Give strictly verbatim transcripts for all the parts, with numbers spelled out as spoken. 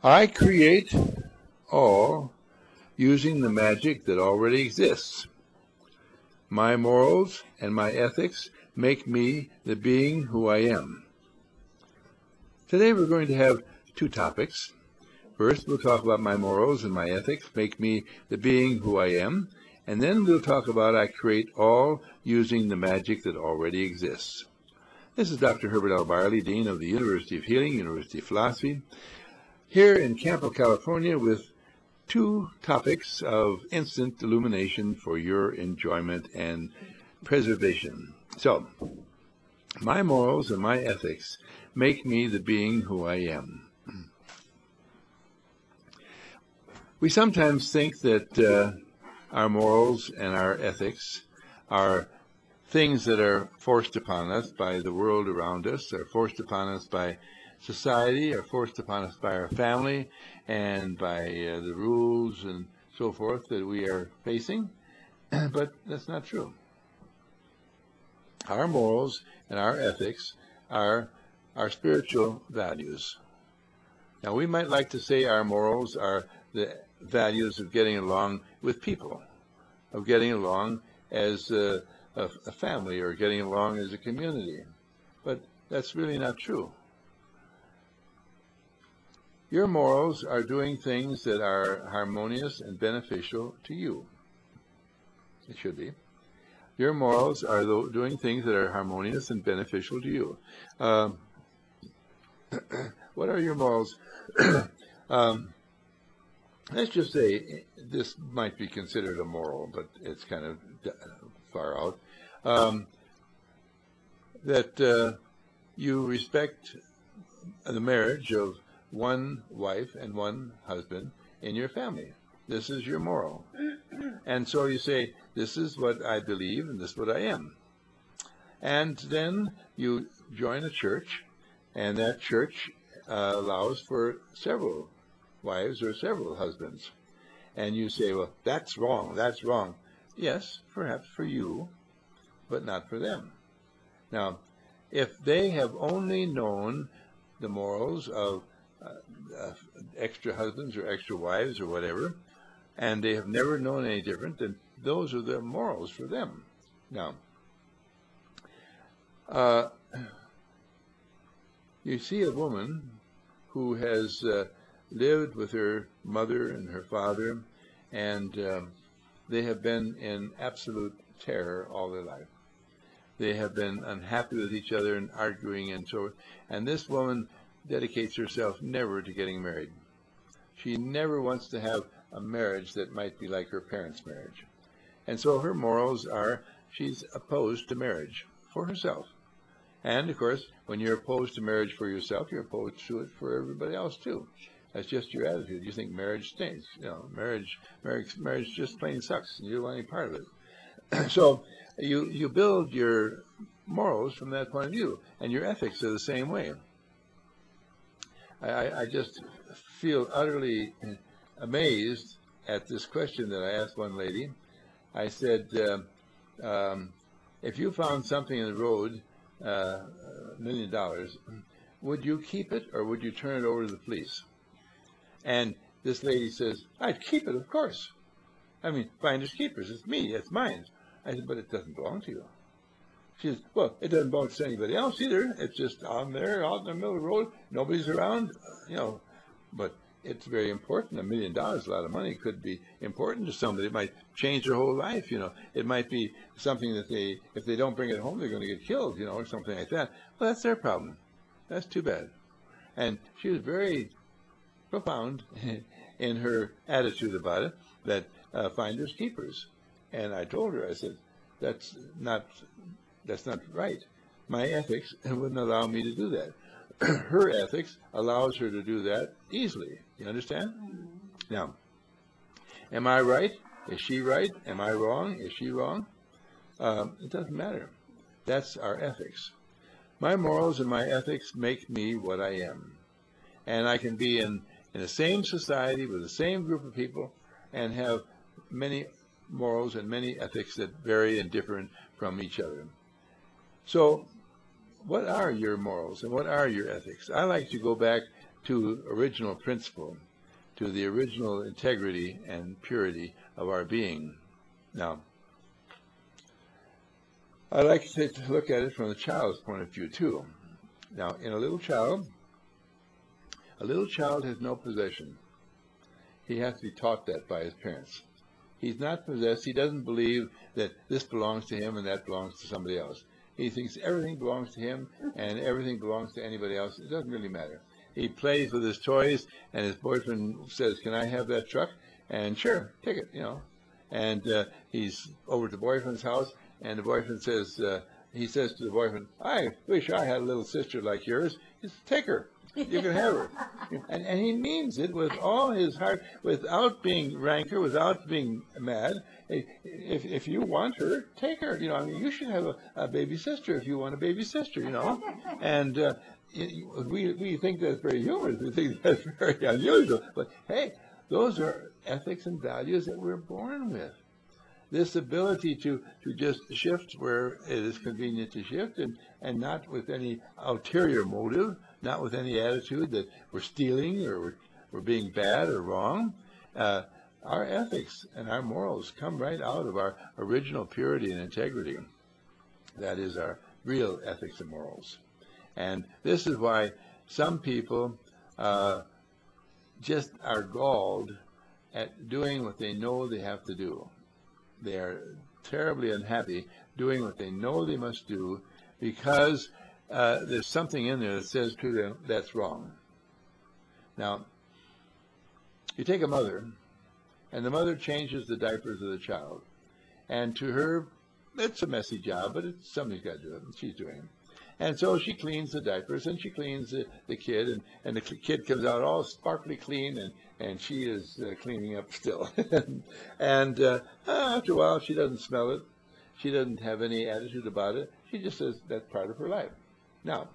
I create all using the magic that already exists. My morals and my ethics make me the being who I am. Today we're going to have two topics. First, we'll talk about my morals and my ethics make me the being who I am, and then we'll talk about I create all using the magic that already exists. This is Doctor Herbert L. Barley, Dean of the University of Healing, University of Philosophy, here in Campo, California, with two topics of instant illumination for your enjoyment and preservation. So, my morals and my ethics make me the being who I am. We sometimes think that uh, our morals and our ethics are things that are forced upon us by the world around us, are forced upon us by society, are forced upon us by our family, and by uh, the rules and so forth that we are facing. But that's not true. Our morals and our ethics are our spiritual values. Now, we might like to say our morals are the values of getting along with people, of getting along as uh, a, a family or getting along as a community. But that's really not true. Your morals are doing things that are harmonious and beneficial to you. It should be. Your morals are doing things that are harmonious and beneficial to you. Um, what are your morals? um, let's just say this might be considered a moral, but it's kind of far out. Um, that uh, you respect the marriage of one wife and one husband in your family. This is your moral. And so you say, this is what I believe and this is what I am. And then you join a church, and that church uh, allows for several wives or several husbands. And you say, well, that's wrong, that's wrong. Yes, perhaps for you, but not for them. Now, if they have only known the morals of uh, uh, extra husbands or extra wives or whatever, and they have never known any different, then those are the morals for them. Now, uh, you see a woman who has uh, lived with her mother and her father, and uh, they have been in absolute terror all their life. They have been unhappy with each other and arguing and so forth. And this woman dedicates herself never to getting married. She never wants to have a marriage that might be like her parents' marriage. And so her morals are she's opposed to marriage for herself. And, of course, when you're opposed to marriage for yourself, you're opposed to it for everybody else, too. That's just your attitude. You think marriage stinks. You know, marriage, marriage, marriage just plain sucks, and you don't want any part of it. So you, you build your morals from that point of view, and your ethics are the same way. I, I just feel utterly amazed at this question that I asked one lady. I said, uh, um, if you found something in the road, uh, a million dollars, would you keep it or would you turn it over to the police? And this lady says, I'd keep it, of course. I mean, finders keepers, it's me, it's mine. I said, but it doesn't belong to you. She says, well, it doesn't belong to anybody else either. It's just on there, out in the middle of the road. Nobody's around, you know. But it's very important. A million dollars is a lot of money. It could be important to somebody. It might change their whole life, you know. It might be something that they, if they don't bring it home, they're going to get killed, you know, or something like that. Well, that's their problem. That's too bad. And she was very profound in her attitude about it, that uh, finders keepers. And I told her, I said, that's not... That's not right. My ethics wouldn't allow me to do that. Her ethics allows her to do that easily. You understand? Mm-hmm. Now, am I right? Is she right? Am I wrong? Is she wrong? Um, it doesn't matter. That's our ethics. My morals and my ethics make me what I am. And I can be in, in the same society with the same group of people and have many morals and many ethics that vary and differ from each other. So what are your morals and what are your ethics? I like to go back to original principle, to the original integrity and purity of our being. Now, I like to look at it from the child's point of view too. Now, in a little child, a little child has no possession. He has to be taught that by his parents. He's not possessed. He doesn't believe that this belongs to him and that belongs to somebody else. He thinks everything belongs to him and everything belongs to anybody else. It doesn't really matter. He plays with his toys, and his boyfriend says, "Can I have that truck?" And sure, take it, you know. And uh, he's over at the boyfriend's house, and the boyfriend says, uh, he says to the boyfriend, "I wish I had a little sister like yours." He says, "Take her. You can have her." And, and he means it with all his heart, without being rancor, without being mad. If if you want her, take her. You know, I mean, you should have a, a baby sister if you want a baby sister. You know, and uh, we we think that's very humorous. We think that's very unusual. But hey, those are ethics and values that we're born with. This ability to, to just shift where it is convenient to shift, and, and not with any ulterior motive, not with any attitude that we're stealing or we're, we're being bad or wrong. Uh, our ethics and our morals come right out of our original purity and integrity. That is our real ethics and morals. And this is why some people uh, just are galled at doing what they know they have to do. They are terribly unhappy doing what they know they must do because uh, there's something in there that says to them that's wrong. Now, you take a mother, and the mother changes the diapers of the child. And to her, it's a messy job, but it's somebody's got to do it, and she's doing it. And so she cleans the diapers, and she cleans the, the kid, and, and the kid comes out all sparkly clean, and, and she is uh, cleaning up still. and uh, after a while, she doesn't smell it. She doesn't have any attitude about it. She just says that's part of her life. Now,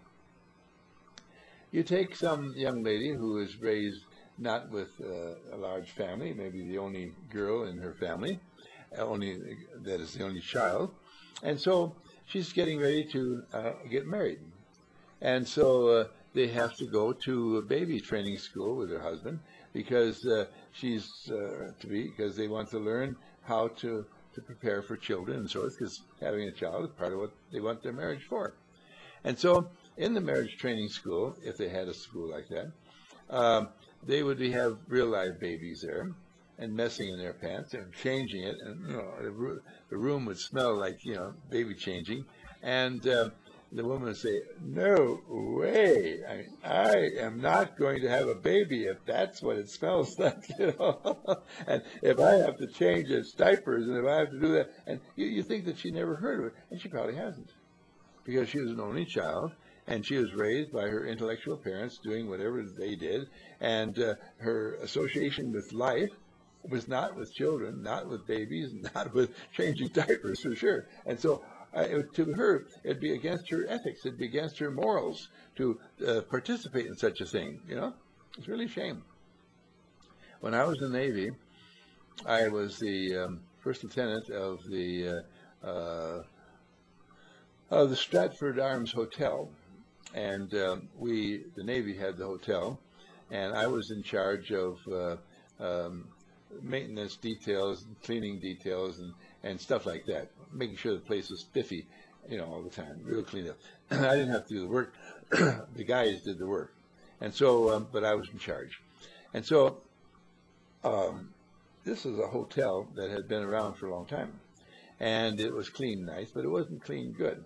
you take some young lady who is raised not with uh, a large family, maybe the only girl in her family, only that is the only child, and so she's getting ready to uh, get married. And so uh, they have to go to a baby training school with her husband because uh, she's uh, to be, because they want to learn how to, to prepare for children and so forth, because having a child is part of what they want their marriage for. And so in the marriage training school, if they had a school like that, um, they would be, have real live babies there, and messing in their pants and changing it, and you know the, the room would smell like you know baby changing, and uh, the woman would say, "No way! I mean, I am not going to have a baby if that's what it smells like, you know. And if I have to change its diapers, and if I have to do that, and you, you think that she never heard of it, and she probably hasn't, because she was an only child." And she was raised by her intellectual parents doing whatever they did. And uh, her association with life was not with children, not with babies, not with changing diapers, for sure. And so uh, it, to her, it'd be against her ethics. It'd be against her morals to uh, participate in such a thing, you know? It's really a shame. When I was in the Navy, I was the um, first lieutenant of the, uh, uh, of the Stratford Arms Hotel. And uh, we, the Navy had the hotel, and I was in charge of uh, um, maintenance details, cleaning details, and, and stuff like that, making sure the place was spiffy, you know, all the time, real clean up. I didn't have to do the work. The guys did the work. And so, um, but I was in charge. And so um, this is a hotel that had been around for a long time. And it was clean nice, but it wasn't clean good.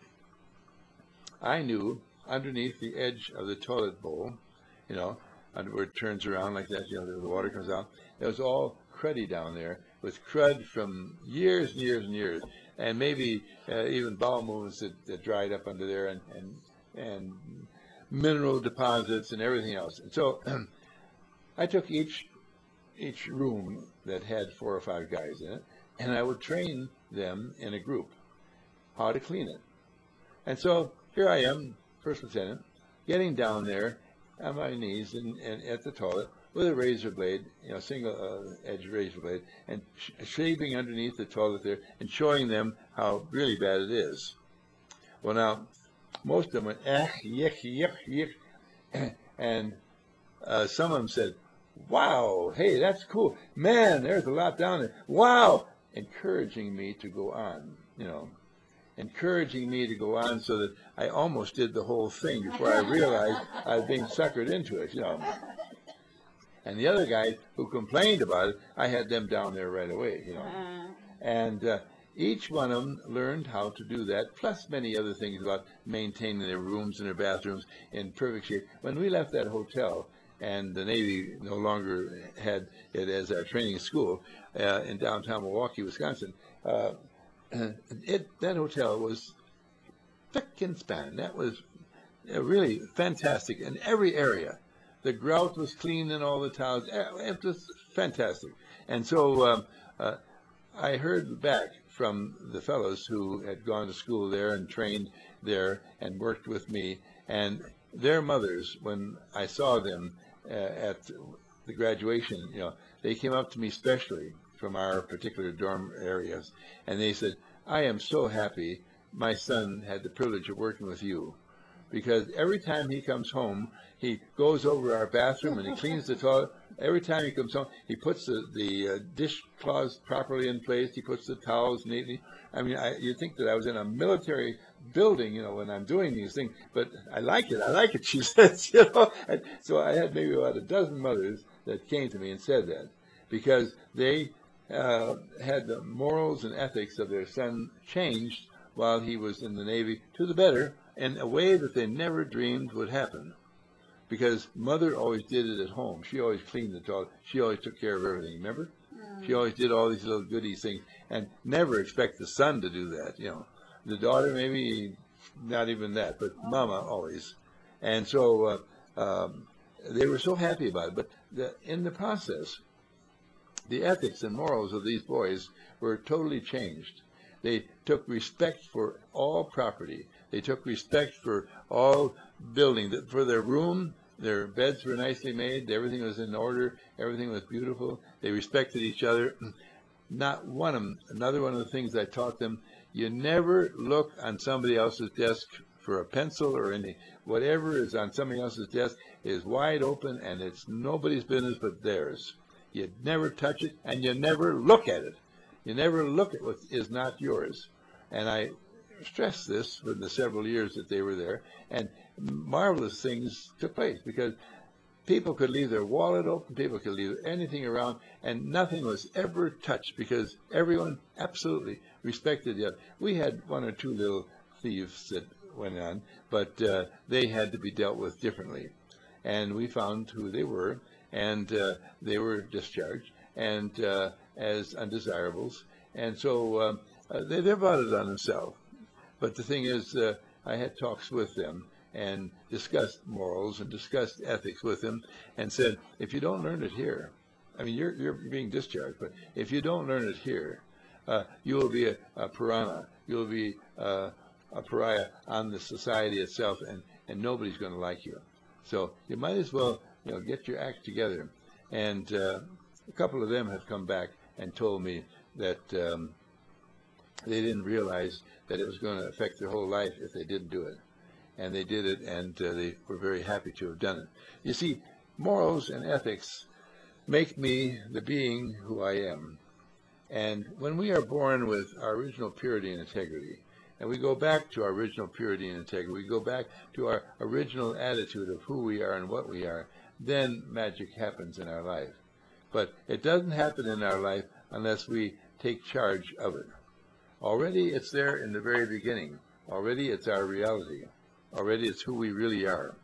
I knew underneath the edge of the toilet bowl, you know, where it turns around like that, you know, the water comes out, there was all cruddy down there with crud from years and years and years, and maybe uh, even bowel movements that, that dried up under there, and, and, and mineral deposits and everything else. And so I took each, each room that had four or five guys in it, and I would train them in a group how to clean it. And so here I am, first lieutenant, getting down there on my knees and, and at the toilet with a razor blade, you know, single uh, edge razor blade, and sh shaving underneath the toilet there and showing them how really bad it is. Well, now, most of them went, eh, yick, yick, yick, and uh, some of them said, wow, hey, that's cool. Man, there's a lot down there. Wow, encouraging me to go on, you know, encouraging me to go on so that I almost did the whole thing before I realized I was being suckered into it, you know. And the other guys who complained about it, I had them down there right away, you know. And uh, each one of them learned how to do that, plus many other things about maintaining their rooms and their bathrooms in perfect shape. When we left that hotel, and the Navy no longer had it as our training school uh, in downtown Milwaukee, Wisconsin, uh, it that hotel was spick and span. That was uh, really fantastic in every area. The grout was clean in all the towels. It was fantastic. And so um, uh, I heard back from the fellows who had gone to school there and trained there and worked with me, and their mothers, when I saw them uh, at the graduation, you know, they came up to me specially from our particular dorm areas, and they said, I am so happy my son had the privilege of working with you, because every time he comes home, he goes over our bathroom and he cleans the toilet. Every time he comes home, he puts the, the uh, dish cloths properly in place. He puts the towels neatly. I mean, I, you'd think that I was in a military building, you know, when I'm doing these things, but I like it. I like it, she says, you know. And so I had maybe about a dozen mothers that came to me and said that, because they uh, had the morals and ethics of their son changed while he was in the Navy to the better, in a way that they never dreamed would happen. Because mother always did it at home. She always cleaned the toilet. She always took care of everything, remember? Mm. She always did all these little goodies things, and never expect the son to do that, you know. The daughter, maybe not even that, but mama always. And so uh, um, they were so happy about it. But the, in the process, the ethics and morals of these boys were totally changed. They took respect for all property. They took respect for all building. For their room, their beds were nicely made. Everything was in order. Everything was beautiful. They respected each other. Not one of them. Another one of the things I taught them, you never look on somebody else's desk for a pencil or anything. Whatever is on somebody else's desk is wide open, and it's nobody's business but theirs. You never touch it, and you never look at it. You never look at what is not yours. And I stressed this for the several years that they were there, and marvelous things took place, because people could leave their wallet open, people could leave anything around, and nothing was ever touched, because everyone absolutely respected the other. We had one or two little thieves that went on, but uh, they had to be dealt with differently. And we found who they were, and uh, they were discharged, and uh, as undesirables, and so um, uh, they, they brought it on themselves. But the thing is, uh, I had talks with them and discussed morals and discussed ethics with them, and said, if you don't learn it here, I mean, you're you're being discharged, but if you don't learn it here, uh, you will be a, a piranha. You will be uh, a pariah on the society itself, and and nobody's going to like you. So you might as well, you know, get your act together. And uh, a couple of them have come back and told me that um, they didn't realize that it was going to affect their whole life if they didn't do it. And they did it, and uh, they were very happy to have done it. You see, morals and ethics make me the being who I am. And when we are born with our original purity and integrity, and we go back to our original purity and integrity, we go back to our original attitude of who we are and what we are, then magic happens in our life. But it doesn't happen in our life unless we take charge of it. Already it's there in the very beginning. Already it's our reality. Already it's who we really are.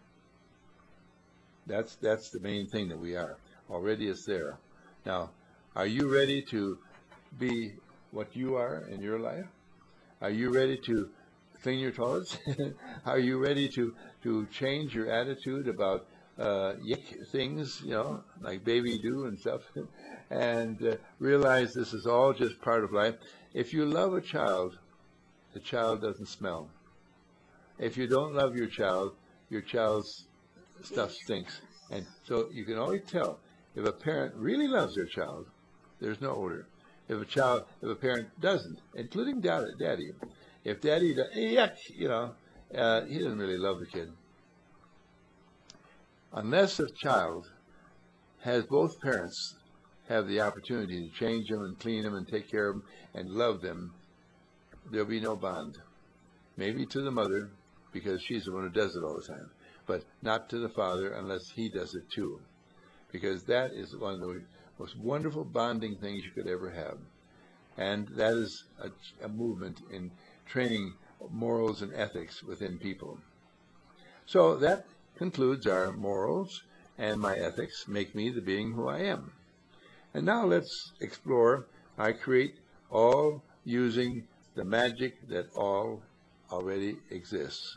That's that's the main thing that we are. Already it's there. Now, are you ready to be what you are in your life? Are you ready to clean your toilets? Are you ready to, to change your attitude about uh, yick things, you know, like baby do and stuff, and uh, realize this is all just part of life? If you love a child, the child doesn't smell. If you don't love your child, your child's stuff stinks. And so you can always tell if a parent really loves their child, there's no odor. If a child, if a parent doesn't, including daddy, if daddy, yuck, you know, uh, he doesn't really love the kid. Unless a child has both parents have the opportunity to change them and clean them and take care of them and love them, there'll be no bond. Maybe to the mother, because she's the one who does it all the time, but not to the father unless he does it too, because that is one of the most wonderful bonding things you could ever have. And that is a, a movement in training morals and ethics within people. So that concludes our morals, and my ethics make me the being who I am. And now let's explore I create all using the magic that all already exists.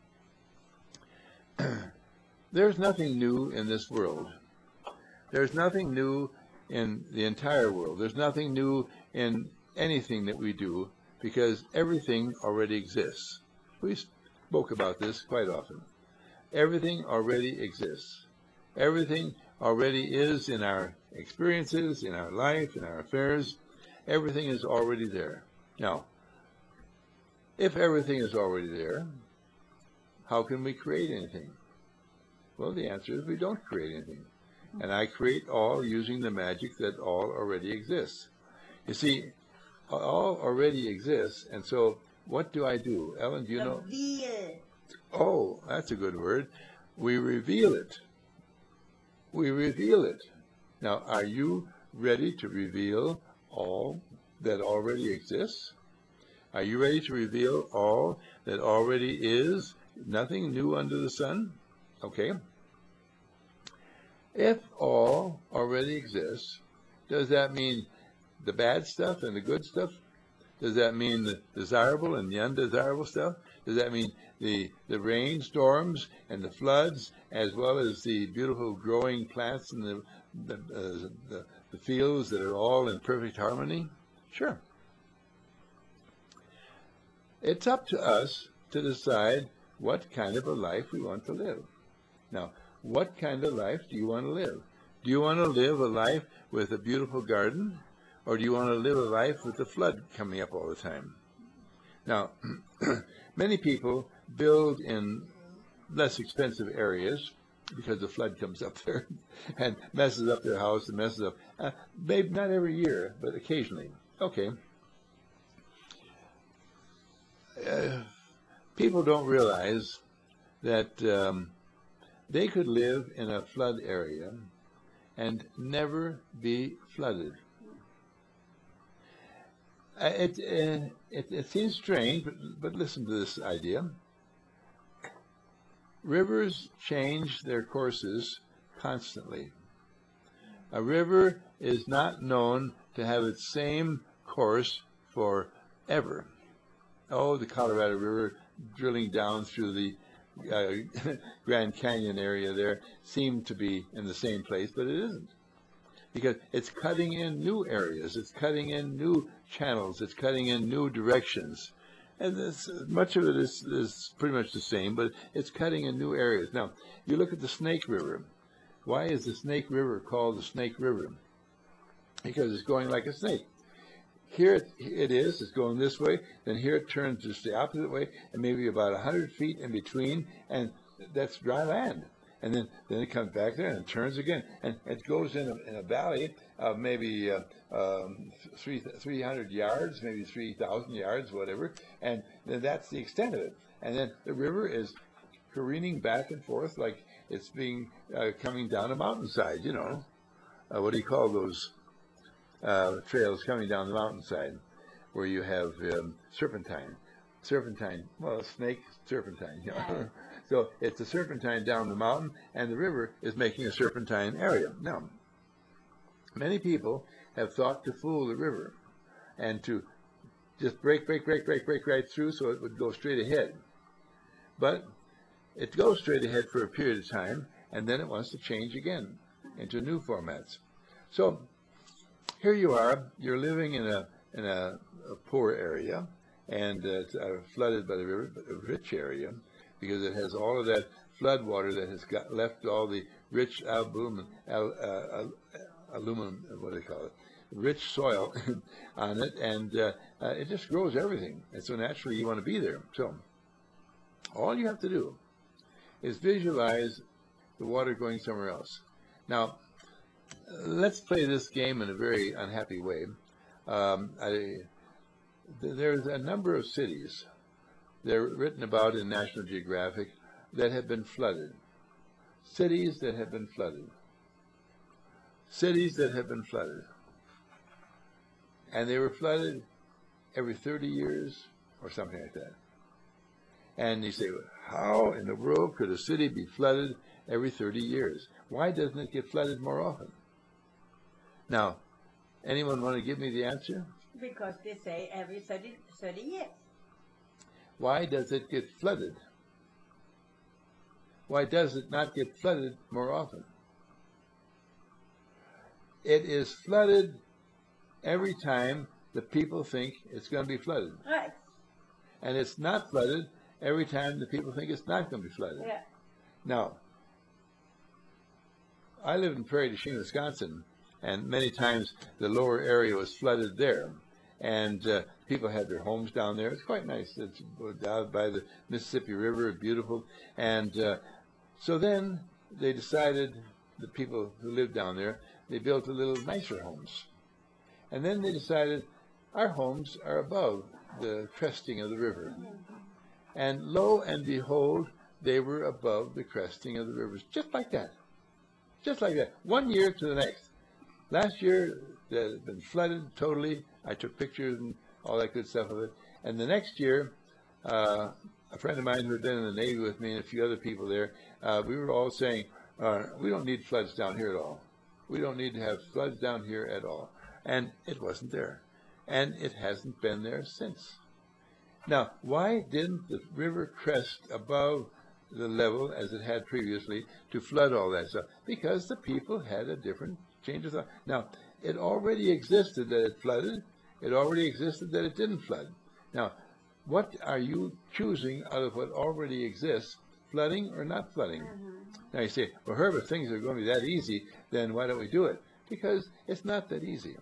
There's nothing new in this world. There's nothing new in the entire world. There's nothing new in anything that we do, because everything already exists. We spoke about this quite often. Everything already exists. Everything already is in our experiences, in our life, in our affairs. Everything is already there. Now, if everything is already there, how can we create anything? Well, the answer is we don't create anything. And I create all using the magic that all already exists. You see, all already exists, and so what do I do? Ellen, do you know? Reveal. Oh, that's a good word. We reveal it. We reveal it. Now, are you ready to reveal all that already exists? Are you ready to reveal all that already is? Nothing new under the sun? Okay. If all already exists, does that mean the bad stuff and the good stuff? Does that mean the desirable and the undesirable stuff? Does that mean the, the rainstorms and the floods, as well as the beautiful growing plants and the, the, uh, the, the fields that are all in perfect harmony? Sure. It's up to us to decide what kind of a life we want to live. Now, what kind of life do you want to live? Do you want to live a life with a beautiful garden? Or do you want to live a life with the flood coming up all the time? Now, many people build in less expensive areas because the flood comes up there and messes up their house and messes up, uh, maybe not every year, but occasionally. Okay. Uh, people don't realize that um, they could live in a flood area and never be flooded. Uh, it, uh, it, it seems strange, but, but listen to this idea. Rivers change their courses constantly. A river is not known to have its same course forever. Oh, the Colorado River drilling down through the uh, Grand Canyon area there seemed to be in the same place, but it isn't. Because it's cutting in new areas, it's cutting in new channels, it's cutting in new directions. And this, much of it is, is pretty much the same, but it's cutting in new areas. Now, you look at the Snake River. Why is the Snake River called the Snake River? Because it's going like a snake. Here it, it is, it's going this way, then here it turns just the opposite way, and maybe about one hundred feet in between, and that's dry land. And then, then it comes back there and it turns again. And it goes in a, in a valley of maybe uh, um, three, three hundred yards, maybe three thousand yards, whatever. And then that's the extent of it. And then the river is careening back and forth like it's being uh, coming down a mountainside, you know. Uh, what do you call those uh, trails coming down the mountainside where you have um, serpentine? Serpentine, well, snake, serpentine, you know. So it's a serpentine down the mountain, and the river is making a serpentine area. Now, many people have thought to fool the river and to just break, break, break, break, break right through so it would go straight ahead. But it goes straight ahead for a period of time, and then it wants to change again into new formats. So here you are, you're living in a, in a, a poor area, and uh, it's uh, flooded by the river, but a rich area, because it has all of that flood water that has got left all the rich aluminum, al, uh, aluminum, what do they call it, rich soil on it, and uh, uh, it just grows everything. And so naturally you want to be there. So all you have to do is visualize the water going somewhere else. Now, let's play this game in a very unhappy way. Um, I, there's a number of cities, they're written about in National Geographic, that have been flooded. Cities that have been flooded. Cities that have been flooded. And they were flooded every thirty years or something like that. And you say, how in the world could a city be flooded every thirty years? Why doesn't it get flooded more often? Now, anyone want to give me the answer? Because they say every thirty, thirty years. Why does it get flooded? Why does it not get flooded more often? It is flooded every time the people think it's going to be flooded. Right. And it's not flooded every time the people think it's not going to be flooded. Yeah. Now, I live in Prairie du Chien, Wisconsin, and many times the lower area was flooded there. And uh, people had their homes down there. It's quite nice. It's down by the Mississippi River, beautiful. And uh, so then they decided, the people who lived down there, they built a little nicer homes. And then they decided, our homes are above the cresting of the river. And lo and behold, they were above the cresting of the rivers, just like that. Just like that, one year to the next. Last year, it had been flooded totally. I took pictures and all that good stuff of it. And the next year, uh, a friend of mine who had been in the Navy with me and a few other people there, uh, we were all saying, uh, we don't need floods down here at all. We don't need to have floods down here at all. And it wasn't there. And it hasn't been there since. Now, why didn't the river crest above the level as it had previously to flood all that stuff? Because the people had a different change of thought. Now, it already existed that it flooded. It already existed that it didn't flood. Now, what are you choosing out of what already exists, flooding or not flooding? Mm-hmm. Now you say, well, Herb, if things are going to be that easy, then why don't we do it? Because it's not that easy.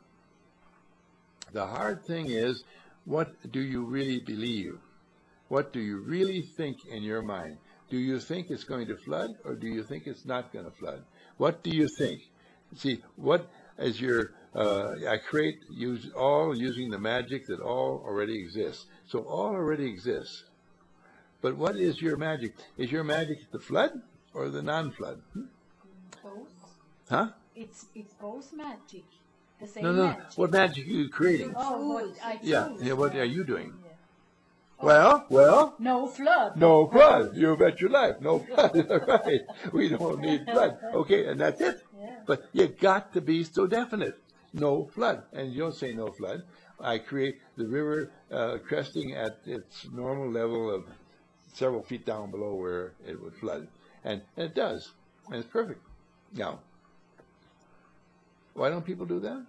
The hard thing is, what do you really believe? What do you really think in your mind? Do you think it's going to flood, or do you think it's not going to flood? What do you think? See, what as your, uh, I create, use all using the magic that all already exists. So all already exists. But what is your magic? Is your magic the flood or the non-flood? Hmm? Both. Huh? It's it's both magic. The same No, no. magic. What magic are you creating? Oh, what I Yeah. choose. Yeah. What are you doing? Yeah. Well, well. No flood. No flood. You bet your life. No flood. Right. We don't need flood. Okay, and that's it. Yeah. But you got to be so definite. No flood. And you don't say no flood. I create the river uh, cresting at its normal level of several feet down below where it would flood. And, and it does. And it's perfect. Now, why don't people do that?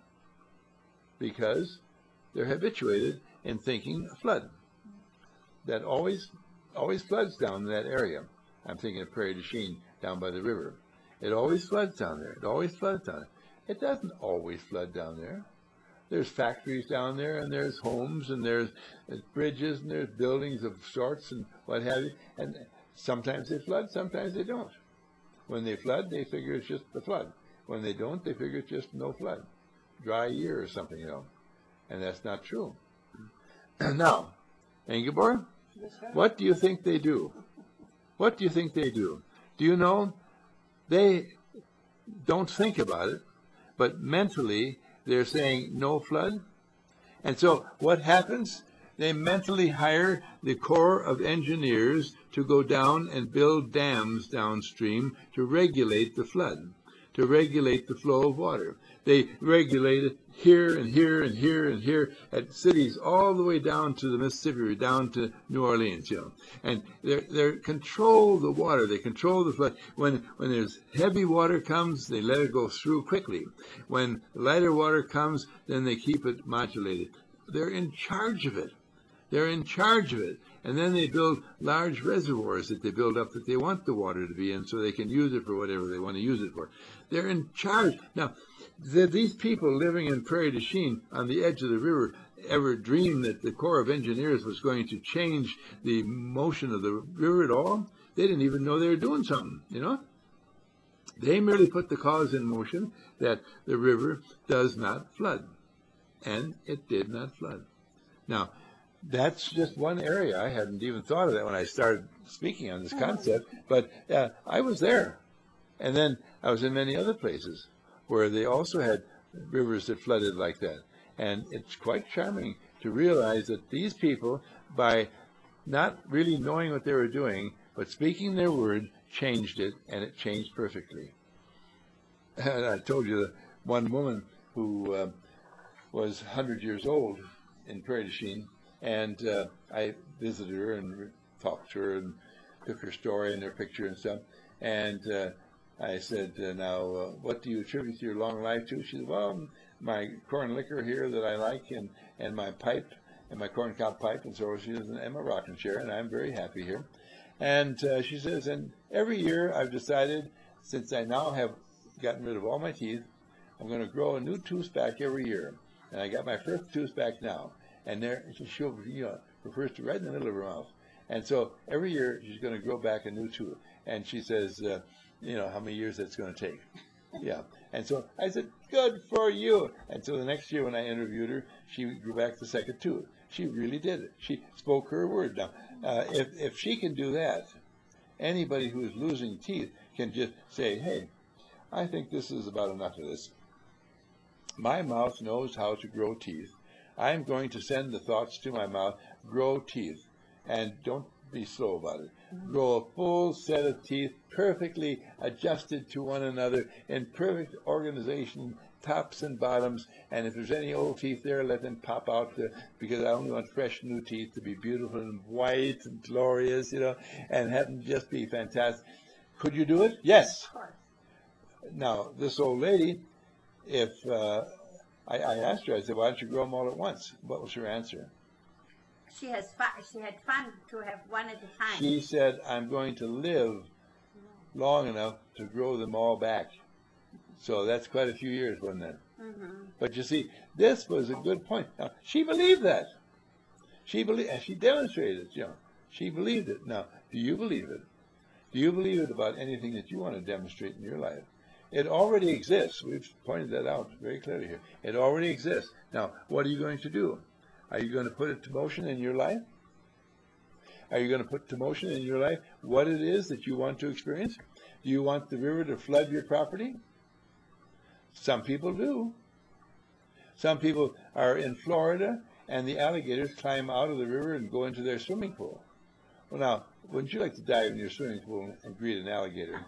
Because they're habituated in thinking flood. That always always floods down in that area. I'm thinking of Prairie du Chien down by the river. It always floods down there. It always floods down there. It doesn't always flood down there. There's factories down there, and there's homes, and there's, there's bridges, and there's buildings of sorts, and what have you. And sometimes they flood, sometimes they don't. When they flood, they figure it's just the flood. When they don't, they figure it's just no flood. Dry year or something, you know. And that's not true. Now, Ingeborg, what do you think they do? What do you think they do? Do you know? They don't think about it, but mentally they're saying no flood. And so what happens? They mentally hire the Corps of Engineers to go down and build dams downstream to regulate the flood, to regulate the flow of water. They regulate it here and here and here and here at cities all the way down to the Mississippi, down to New Orleans, you know. And they they control the water. They control the flood. When when there's heavy water comes, they let it go through quickly. When lighter water comes, then they keep it modulated. They're in charge of it. They're in charge of it. And then they build large reservoirs that they build up that they want the water to be in so they can use it for whatever they want to use it for. They're in charge. Now, the, these people living in Prairie du Chien on the edge of the river ever dream that the Corps of Engineers was going to change the motion of the river at all? They didn't even know they were doing something, you know? They merely put the cause in motion that the river does not flood. And it did not flood. Now, that's just one area. I hadn't even thought of that when I started speaking on this concept, but uh, I was there. And then I was in many other places where they also had rivers that flooded like that. And it's quite charming to realize that these people, by not really knowing what they were doing, but speaking their word, changed it, and it changed perfectly. And I told you that one woman who uh, was one hundred years old in Prairie du Chien, and uh, I visited her and talked to her and took her story and her picture and stuff. And uh, I said, uh, now, uh, what do you attribute your long life to? She said, well, my corn liquor here that I like, and, and my pipe, and my corn cob pipe, and so she says, and my rocking chair, and I'm very happy here. And uh, she says, and every year I've decided, since I now have gotten rid of all my teeth, I'm going to grow a new tooth back every year. And I got my first tooth back now. And there, she you know, refers to right in the middle of her mouth. And so every year she's going to grow back a new tooth. And she says, uh, you know, how many years that's going to take. Yeah. And so I said, good for you. And so the next year when I interviewed her, she grew back the second tooth. She really did it. She spoke her word. Now, uh, if, if she can do that, anybody who is losing teeth can just say, hey, I think this is about enough of this. My mouth knows how to grow teeth. I'm going to send the thoughts to my mouth, grow teeth. And don't be slow about it. Grow a full set of teeth, perfectly adjusted to one another, in perfect organization, tops and bottoms. And if there's any old teeth there, let them pop out, the, because I only want fresh new teeth to be beautiful and white and glorious, you know, and have them just be fantastic. Could you do it? Yes. Of course. Now, this old lady, if uh, I, I asked her, I said, why don't you grow them all at once? What was her answer? She has fun. She had fun to have one at a time. She said, I'm going to live long enough to grow them all back. So that's quite a few years, wasn't it? Mm-hmm. But you see, this was a good point. Now, she believed that. She believed, and she demonstrated it, you know. She believed it. Now, do you believe it? Do you believe it about anything that you want to demonstrate in your life? It already exists. We've pointed that out very clearly here. It already exists. Now, what are you going to do? Are you going to put it to motion in your life? Are you going to put to motion in your life what it is that you want to experience? Do you want the river to flood your property? Some people do. Some people are in Florida, and the alligators climb out of the river and go into their swimming pool. Well, now, wouldn't you like to dive in your swimming pool and greet an alligator?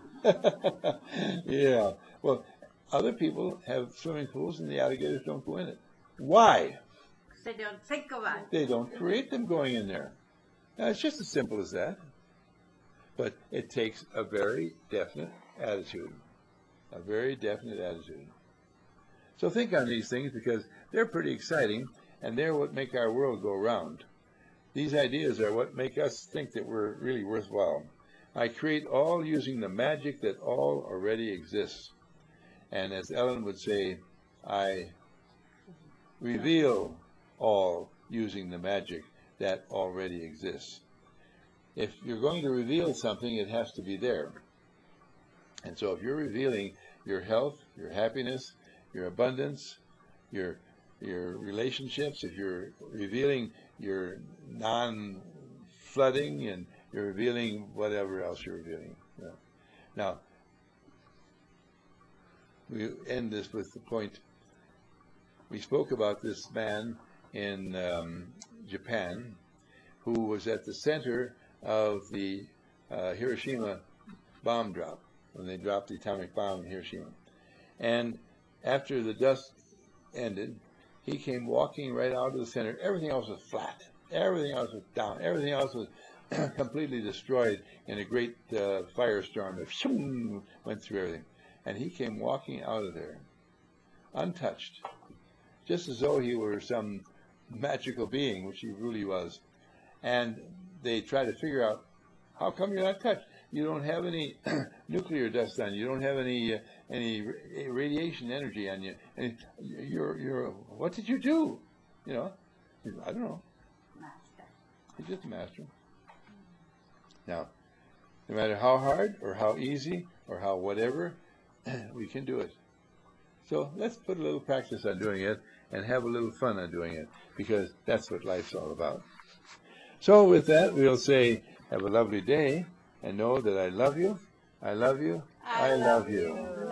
Yeah. Well, other people have swimming pools, and the alligators don't go in it. Why? They don't think about it. They don't create them going in there. Now, it's just as simple as that. But it takes a very definite attitude. A very definite attitude. So think on these things, because they're pretty exciting, and they're what make our world go round. These ideas are what make us think that we're really worthwhile. I create all using the magic that all already exists. And as Ellen would say, I reveal all using the magic that already exists. If you're going to reveal something, it has to be there. And so if you're revealing your health, your happiness, your abundance, your your relationships, if you're revealing your non-flooding, and you're revealing whatever else you're revealing. You know. Now, we end this with the point. We spoke about this man in um, Japan who was at the center of the uh, Hiroshima bomb drop, when they dropped the atomic bomb in Hiroshima. And after the dust ended, he came walking right out of the center. Everything else was flat. Everything else was down. Everything else was completely destroyed in a great uh, firestorm that went through everything. And he came walking out of there, untouched, just as though he were some magical being, which he really was. And they tried to figure out, how come you're not touched? You don't have any nuclear dust on you. You don't have any uh, any radiation energy on you. And you're you're what did you do? You know, I don't know. Master. He's just a master. Now, no matter how hard or how easy or how whatever, we can do it. So let's put a little practice on doing it and have a little fun on doing it, because that's what life's all about. So with that, we'll say, have a lovely day, and know that I love you, I love you, I, I love love you. you.